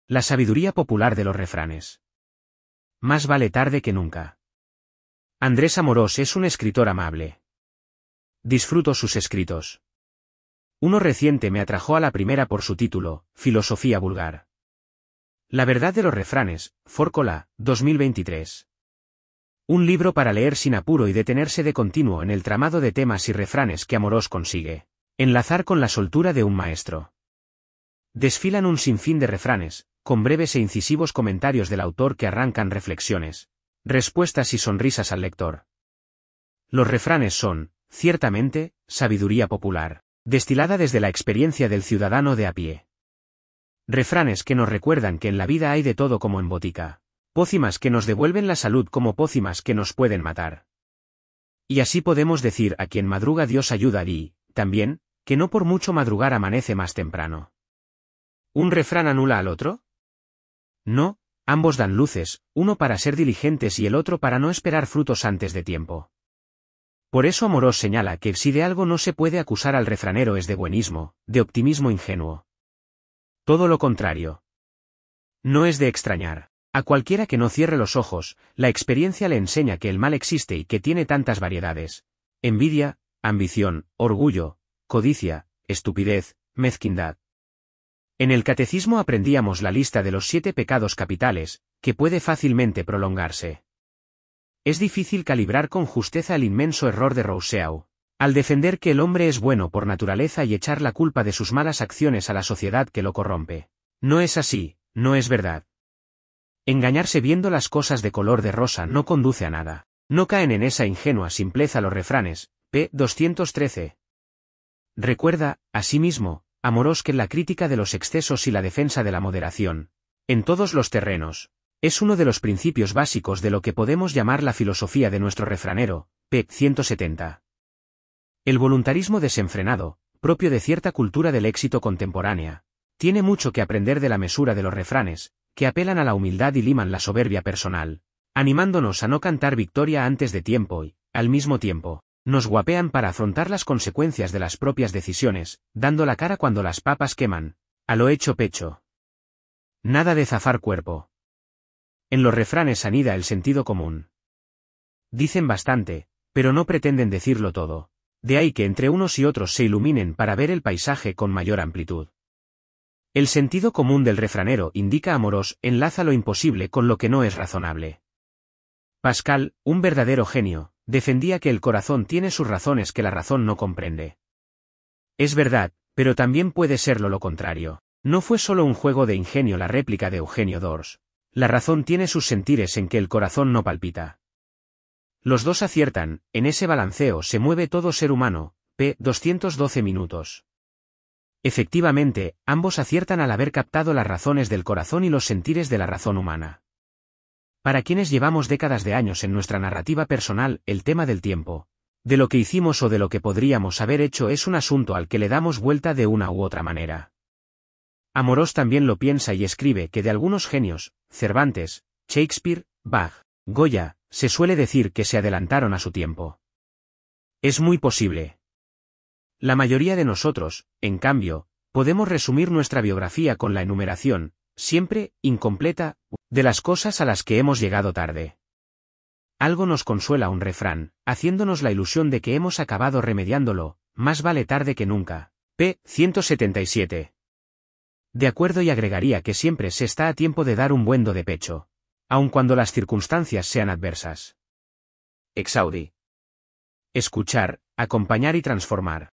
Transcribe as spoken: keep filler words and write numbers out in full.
La sabiduría popular de los refranes. Más vale tarde que nunca. Andrés Amorós es un escritor amable. Disfruto sus escritos. Uno reciente me atrajo a la primera por su título, Filosofía vulgar. La verdad de los refranes, Fórcola, dos mil veintitrés. Un libro para leer sin apuro y detenerse de continuo en el tramado de temas y refranes que Amorós consigue enlazar con la soltura de un maestro. Desfilan un sinfín de refranes, con breves e incisivos comentarios del autor que arrancan reflexiones, respuestas y sonrisas al lector. Los refranes son, ciertamente, sabiduría popular, destilada desde la experiencia del ciudadano de a pie. Refranes que nos recuerdan que en la vida hay de todo como en botica, pócimas que nos devuelven la salud como pócimas que nos pueden matar. Y así podemos decir a quien madruga Dios ayuda y, también, que no por mucho madrugar amanece más temprano. ¿Un refrán anula al otro? No, ambos dan luces, uno para ser diligentes y el otro para no esperar frutos antes de tiempo. Por eso Amorós señala que si de algo no se puede acusar al refranero es de buenismo, de optimismo ingenuo. Todo lo contrario. No es de extrañar. A cualquiera que no cierre los ojos, la experiencia le enseña que el mal existe y que tiene tantas variedades: envidia, ambición, orgullo, codicia, estupidez, mezquindad. En el catecismo aprendíamos la lista de los siete pecados capitales, que puede fácilmente prolongarse. Es difícil calibrar con justeza el inmenso error de Rousseau, al defender que el hombre es bueno por naturaleza y echar la culpa de sus malas acciones a la sociedad que lo corrompe. No es así, no es verdad. Engañarse viendo las cosas de color de rosa no conduce a nada. No caen en esa ingenua simpleza los refranes, p. doscientos trece. Recuerda, asimismo, Amorós que la crítica de los excesos y la defensa de la moderación, en todos los terrenos, es uno de los principios básicos de lo que podemos llamar la filosofía de nuestro refranero, p. ciento setenta. El voluntarismo desenfrenado, propio de cierta cultura del éxito contemporánea, tiene mucho que aprender de la mesura de los refranes, que apelan a la humildad y liman la soberbia personal, animándonos a no cantar victoria antes de tiempo y, al mismo tiempo, nos guapean para afrontar las consecuencias de las propias decisiones, dando la cara cuando las papas queman, a lo hecho pecho. Nada de zafar cuerpo. En los refranes anida el sentido común. Dicen bastante, pero no pretenden decirlo todo, de ahí que entre unos y otros se iluminen para ver el paisaje con mayor amplitud. El sentido común del refranero, indica Amorós, enlaza lo imposible con lo que no es razonable. Pascal, un verdadero genio, defendía que el corazón tiene sus razones que la razón no comprende. Es verdad, pero también puede serlo lo contrario. No fue solo un juego de ingenio la réplica de Eugenio d'Ors. La razón tiene sus sentires en que el corazón no palpita. Los dos aciertan, en ese balanceo se mueve todo ser humano, p. doscientos doce minutos. Efectivamente, ambos aciertan al haber captado las razones del corazón y los sentires de la razón humana. Para quienes llevamos décadas de años en nuestra narrativa personal, el tema del tiempo, de lo que hicimos o de lo que podríamos haber hecho es un asunto al que le damos vuelta de una u otra manera. Amorós también lo piensa y escribe que de algunos genios, Cervantes, Shakespeare, Bach, Goya, se suele decir que se adelantaron a su tiempo. Es muy posible. La mayoría de nosotros, en cambio, podemos resumir nuestra biografía con la enumeración, siempre incompleta, de las cosas a las que hemos llegado tarde. Algo nos consuela un refrán, haciéndonos la ilusión de que hemos acabado remediándolo, más vale tarde que nunca. p. ciento setenta y siete. De acuerdo, y agregaría que siempre se está a tiempo de dar un buen do de pecho, aun cuando las circunstancias sean adversas. Exaudi. Escuchar, acompañar y transformar.